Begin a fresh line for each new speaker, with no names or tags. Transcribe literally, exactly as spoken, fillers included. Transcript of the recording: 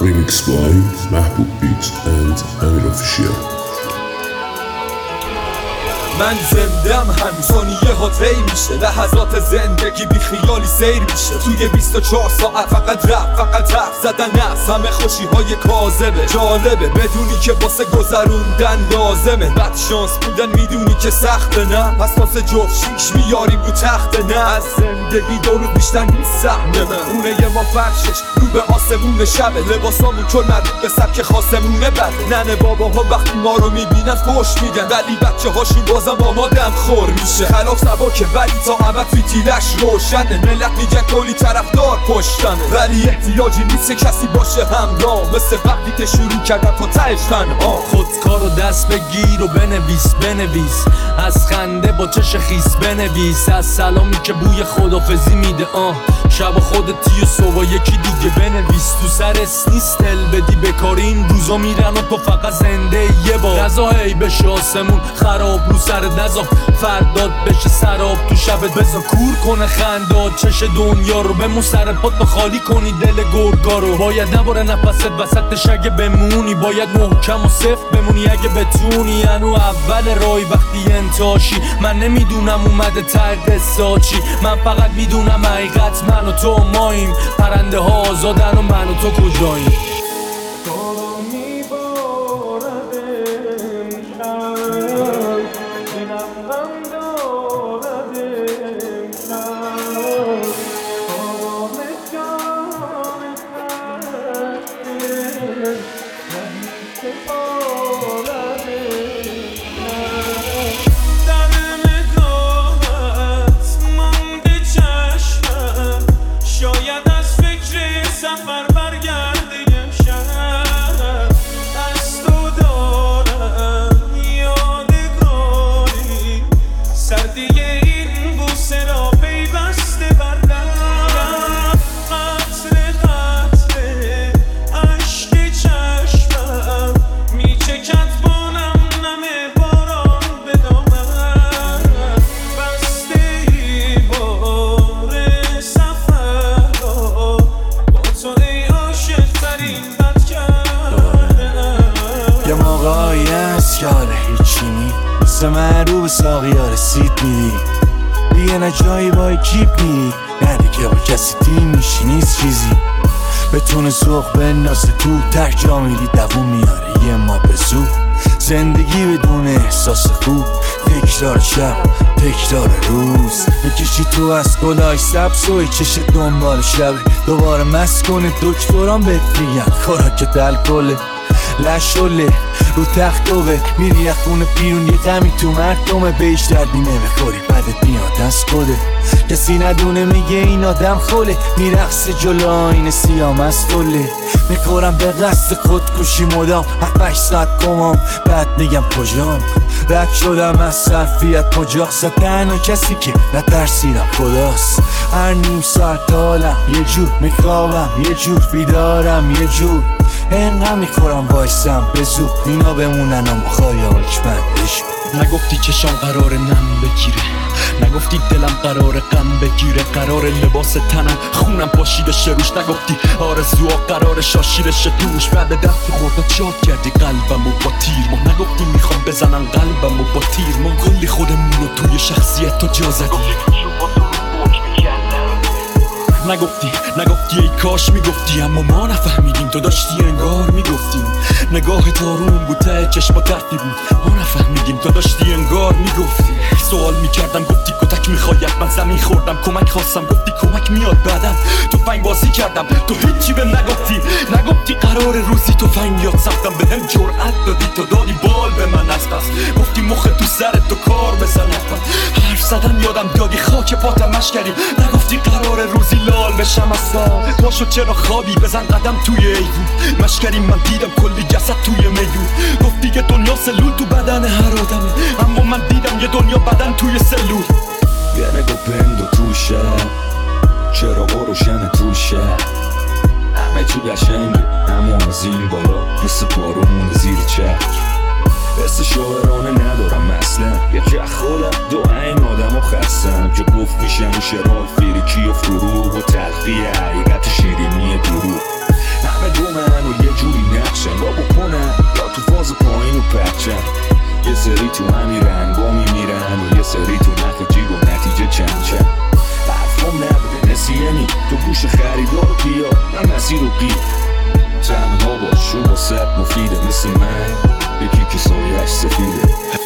Remix by Mahbub Beats and Amir Official.
من زندم همین ثانیه ها طی میشه، لحظات زندگی بی خیالی سیر میشه. توی بیست و چهار ساعت فقط رفت، فقط حرف زدن است، همه خوشی های کاذبه. جالبه بدونی که واسه گذروندن لازمه، بد شانس بودن میدونی که سخته نه، پس واسه جفت شیش میاریم رو تخت نه. از زندگی دو روز بیشتر نیست سهمه من، خونه ما فرشش رو به آسمون شبه، لباسامون چون مربوط به سبک خاصمونه بده. ننه باباها وقتی ما رو میبینن فوش میدن، ولی بچه هاشون بازم با ما دم خور میشه. خلاف سباکه ولی تا ابد فیتیلش روشنه، ملت میگن کلی طرفدار پشتنه، ولی احتیاجی نیست کسی باشه همراه، مثل وقتی که شروع کردم تا تهش تنها.
خودکارو دست بگیر و بنویس بنویس، از خنده با چش خیس بنویس، از سلامی که بوی خدافزی میده آه شب خودتی و صبح یکی دیگه بنویس. تو سر نیست دل بدی بکاری، این روزا میرن و تو فقط زنده یه بار. نزا هی بشه آسمون خراب رو سر نزا، فرداد بشه سراب تو شبت بزا، کور کنه خنداد چش دنیا رو، بمون سر پات تا خالی کنی دل گرگا رو. باید نباره نفست وسطش اگه بمونی، باید محکم و صفت بمونی اگه بتونی. انو اول رای وقتی انتاشی، من نمیدونم اومده ته قصه چی، من فقط میدونم حقیقت من و تو ماییم، پرنده ها آزادن و من و تو کجاییم.
یه موقعی هست که آره هیچی نی، مثل من رو به ساقی ها رسید میدی دیگه، نه جایی با اکیپ میری، نه دیگه با کسی تیم میشی نیست چیزی. بتونه سوخ بندازه تو تک جا میری دوون میاره یه ما به زود. زندگی بدون احساس خوب، تکرار شب تکرار روز، میکشی تو از گلای سبز و چش دنبال شب، دوباره مست کنه دکتران بهت میگن خوراکت الکله لشله رو تخت دوه، میری از خونه بیرون یه غمی تو مردمه، بهش دردی نمیخوری بدت میاد از کده، کسی ندونه میگه این آدم خوله، میرقصه جلو آینه سیام از طله، میخورم به قصد خودکشی مدام هفتش ساعت کمام، بعد میگم کجام رد شدم از صرفیت کجاست، تنها کسی که نترسیدم خداست. هر نیم ساعت حالم یه جور، میخوابم یه جور، بیدارم یه جور، اینقدر میخورم وایسم به زود، اینا بمونن اما خایاک بندش.
نگفتی چشام قرار نم بگیره، نگفتی دلم قرار غم بگیره، قرار لباس تنم خونم پاشیده شه روش، نگفتی آرزوها قرار شاشیده شه توش. بعد دست خورده شاد کردی قلبمو با تیر ما، نگفتی میخوام بزنن قلبمو با تیر ما، کلی خودمونو توی شخصیت تو جا زدی. نگفتی نگفتی ای کاش میگفتی، اما ما نفهمیدیم تو داشتی انگار میگفتیم. نگاه تارون بود ته چشما ترتی بود، ما نفهمیدیم تو داشتی انگار میگفتی. سوال میکردم گفتی کتک میخواید، من زمین خوردم کمک خواستم گفتی کمک میاد بعدم، تو فنگ بازی کردم تو هیچی بهم نگفتی. نگفتی قرار روزی تو فنگ یاد سفتم، به هم جرأت دادی تو دادی بال به من از پس، گفتی مخ تو سرت تو کار بزنم، حرف زدن یادم دادی خاک پاتم مشکریم. نگفتی قرار روزی لال بشم از سال، پاشو چرا خوابی بزن قدم توی ایوون، مشکریم من دیدم کلی جسد توی میدون، گفتی که دنیا سلول تو بدن هر آدمه، اما من دیدم یه دنیا بدن توی سلول.
یه نگو بندو توشه، چرا روشن توشه، همه چی قشنگه اما زیر بالا مثل بارون زیر چک، حس شاعرانه ندارم اصلا، یکی از خودم دو این آدم و خستم که گفت میشن شرال فریکی و فروغ و تلخی حقیقت شیرینی دروغ. همه دومن و یه جوری نقشن با بکنن یا تو فاز پایین و پرچن یه سری تو همین رنگا میمیرن و یه سری تو نخ جیب و نتیجه چند چند حرفام نبوده نسیانی تو گوش خریدار و بیا من مسیر رو قیر تنها باش و واسه مفیده مثل من یکی که سایش سفیده